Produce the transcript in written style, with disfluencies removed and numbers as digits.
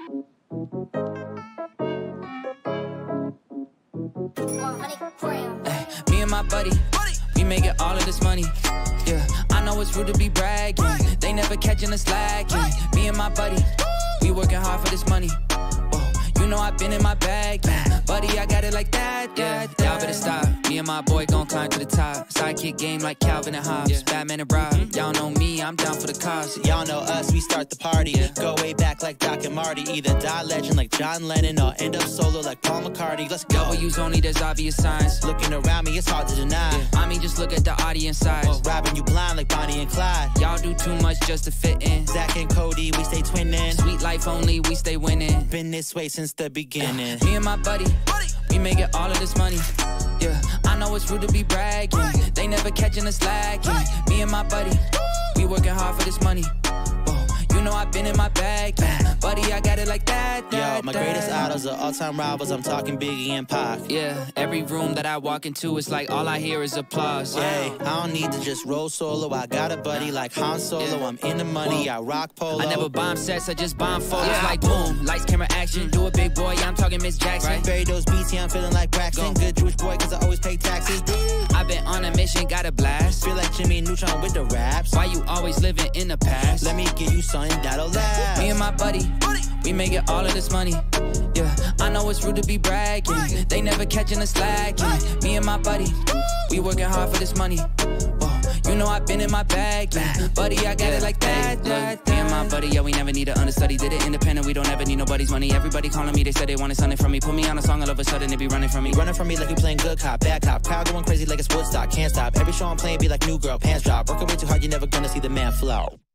Me and my buddy, we making all of this money. Yeah, I know it's rude to be bragging. They never catching us slacking. Me and my buddy, we working hard for this money. You know I've been in my bag, yeah. Buddy, I got it like that, yeah. Y'all better stop. Me and my boy gon' climb to the top. Sidekick game like Calvin and Hobbes, yeah. Batman and Rob. Y'all know me, I'm down for the cause. Y'all know us, we start the party, yeah. Go way back like Doc and Marty. Either die legend like John Lennon or end up solo like Paul McCartney. Let's go. W's only, there's obvious signs. Looking around me, it's hard to deny, yeah. I mean, just look at the audience size. Robbing you blind like Bonnie and Clyde. Y'all do too much just to fit in. Zach and Cody, we stay twinning. Sweet life only, we stay winning. Been this way since the beginning. Me and my buddy, we making all of this money. Yeah, I know it's rude to be bragging. They never catching us slacking. Me and my buddy, we working hard for this money. You know I've been in my bag, yeah. Buddy, I got it like that. Yo, my greatest idols are all-time rivals. I'm talking Biggie and Pac. Yeah, every room that I walk into, it's like all I hear is applause. Hey, I don't need to just roll solo. I got a buddy like Han Solo. Yeah. I'm in the money, I rock polo. I never bomb sets, I just bomb photos. Yeah. Like boom, lights, camera, action. Do it big boy, yeah, I'm talking Miss Jackson. Right? Bury those beats, yeah, I'm feeling like Braxton. Good Jewish boy, cause I always pay taxes. I've been on a mission, got a blast. Feel like Jimmy Neutron with the raps. Why you always living in the past? Let me give you something that'll last. Me and my buddy, we making all of this money. Yeah, I know it's rude to be bragging. They never catching us slacking. Me and my buddy, we working hard for this money. You know I've been in my bag, yeah. Buddy, I got it like that. Me and my buddy, yeah, we never need to understudy. Did it independent, we don't ever need nobody's money. Everybody calling me, they said they wanted something from me. Put me on a song, all of a sudden they be running from me. Running from me like we playing good cop, bad cop. Crowd going crazy like it's Woodstock, can't stop. Every show I'm playing be like new girl, pants drop. Working way too hard, you're never gonna see the man flow.